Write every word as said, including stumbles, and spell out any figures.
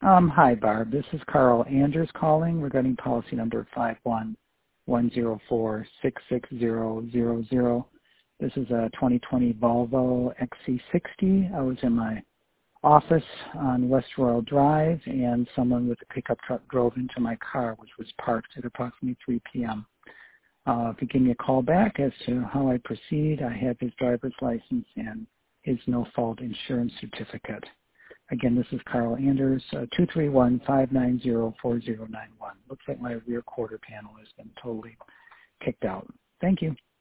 Um, hi, Barb. This is Carl Anders calling regarding policy number five one one zero four six six zero zero zero. This is a twenty twenty Volvo X C sixty. I was in my office on West Royal Drive, and someone with a pickup truck drove into my car, which was parked at approximately three p.m. Uh, if you give me a call back as to how I proceed, I have his driver's license and his no-fault insurance certificate. Again, this is Carl Anders, uh, two three one, five nine zero, four zero nine one. Looks like my rear quarter panel has been totally kicked out. Thank you.